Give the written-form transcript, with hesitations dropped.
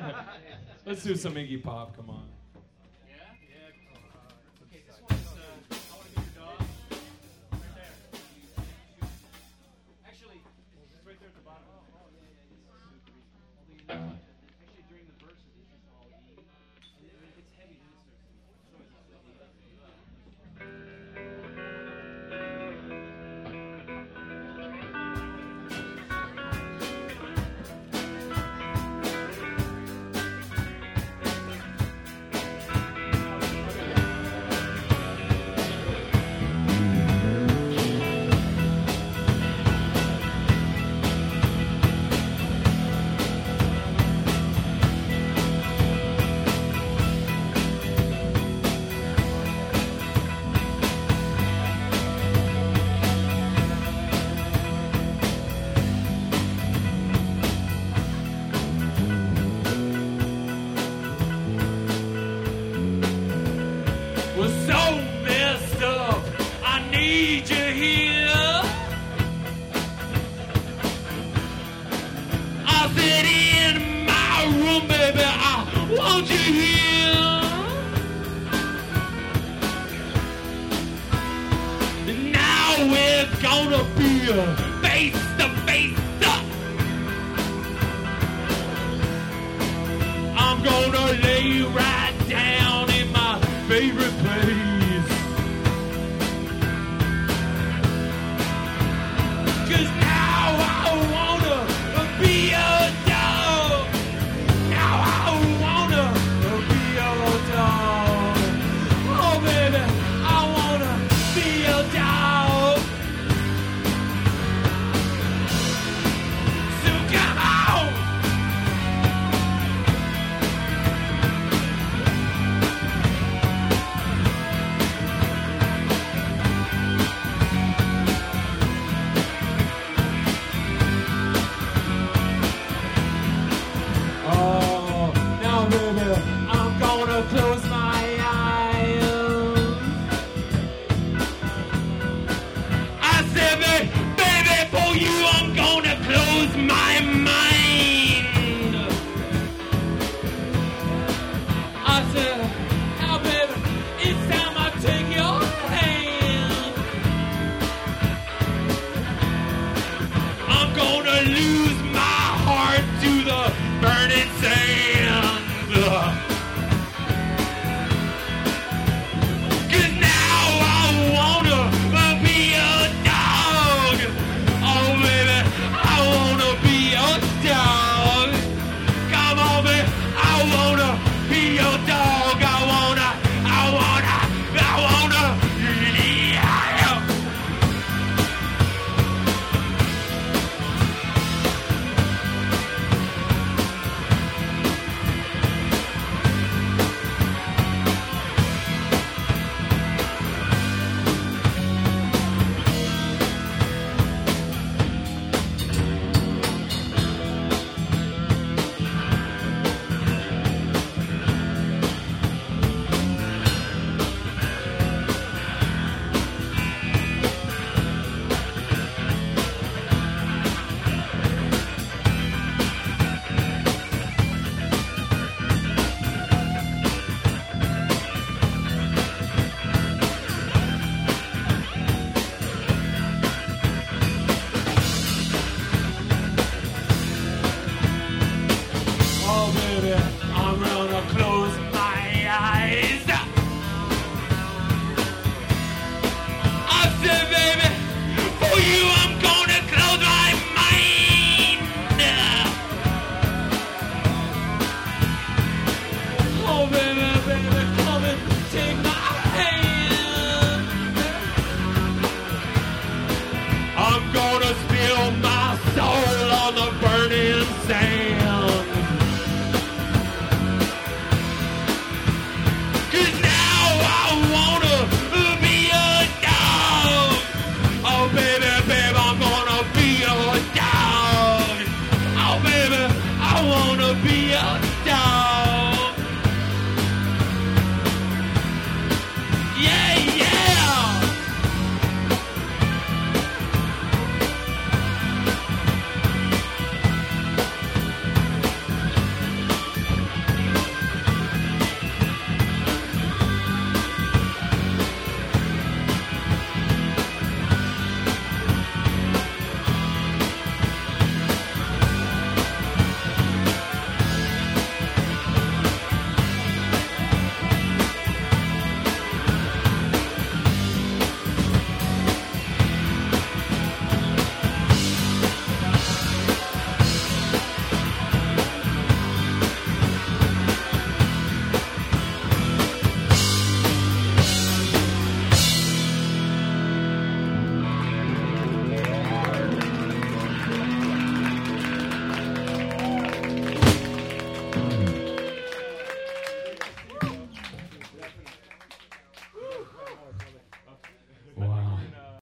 Let's do some Iggy Pop. Come on. Okay, this one's I Want to Be Your Dog. Right there. Actually, it's right there at the bottom. Actually, during the verses, it's just all E. And then if it's heavy, then it starts to Was so messed up, I need you here. I said in my room, baby, I want you here. Now we're gonna be face to face. I'm gonna lay right down in my favorite place. 'Cause now I wanna be a dog. Now I wanna be a dog. Oh baby, I wanna be a dog. So come on. Oh, now baby, I'm gonna close my eyes. I said, baby, for you, I'm gonna close my mind. I said, now baby, it's time I take your hand. I'm gonna lose my heart to the burning sand. 'Cause now I wanna be a dog. Oh baby, I wanna be a dog. Come on, baby, I wanna be a dog. I wanna, yeah. Oh baby, I'm gonna close my eyes. I said, baby, for you I'm gonna close my mind. Oh baby, baby, come and take my hand. I'm gonna spill my soul on the burning sand. 'Cause now I wanna be a dog. Oh baby, baby, I'm gonna be a dog. Oh baby, I wanna be a